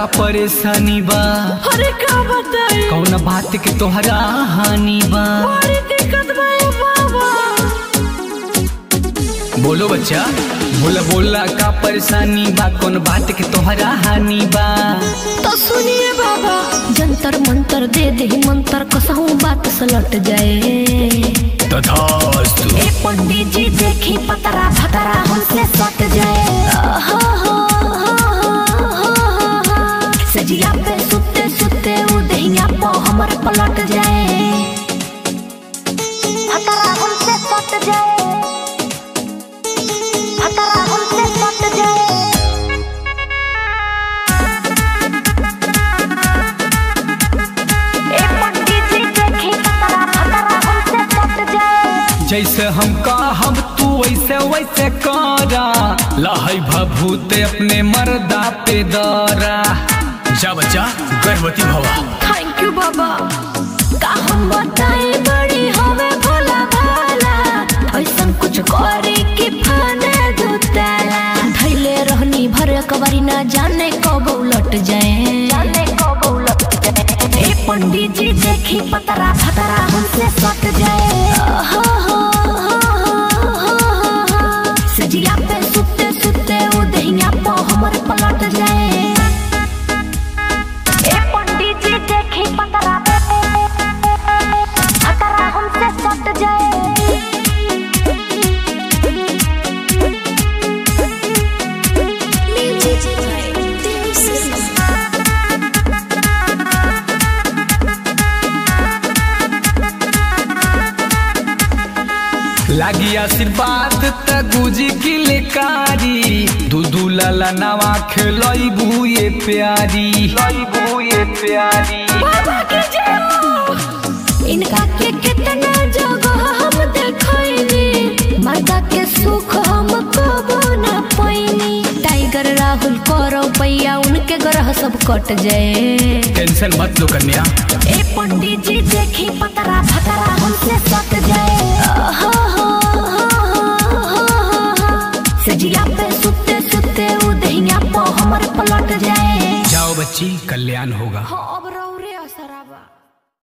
परेशानी बा? अरे का बताई कौन बात के तोहरा हानि बा? बड़ी दिक्कत बा बाबा। बोलो बच्चा, बोला बोला का परेशानी बा? कौन बात के तोहरा हानि बा? तो सुनिए बाबा, जंतर मंतर दे दे मंतर कसहूँ बात सलट जाए। तथास्तु। ए पंडित जी देखी पतरा फतरा हमसे सट जाए। सजिया पे सुते सुते उदहिया पो हमर पलट जाए। फतरा हमसे सट जाए, फतरा हमसे सट जाए। ए पंडित जी देखी पतरा फतरा हमसे सट जाए। जैसे हम कहब तू वैसे वैसे करा, लहई भभूते अपने मर्दा पे दरा। जा बच्चा, गर्भवती भवा। थैंक यू बाबा। का हम बताए बड़ी हवे भोला भाला, ऐसन कुछ करे कि फाने दुताला। धैले रहनी भर कबारी ना जाने कब उलट जाए, जाने कब उलट जाए। ए पंडित जी देखी पतरा फतरा हमसे सट जाए। सजिया पे सुते सुते उदहिया पो हमर पलट जाए। ए पंडित जी देखी पतरा फतरा हमसे सट जाए। लागी आशीर्वाद त गुजी की लेकारी, दूधू लाला नवा खेलई बुए प्यारी, बुए प्यारी। बाबा की जय हो। इनका के कितना जगह हम देखैनी, मर्दा के सुख हम कबो न पैनी। टाइगर राहुल करो पैया उनके ग्रह सब कट जाए। टेंशन मत लो कन्या। ए पंडित जी देखी पतरा फतरा हमसे सट जाए। सजिया पे सुते सुते उदहिया पो हमर पलट जाए। जाओ बच्ची, कल्याण होगा।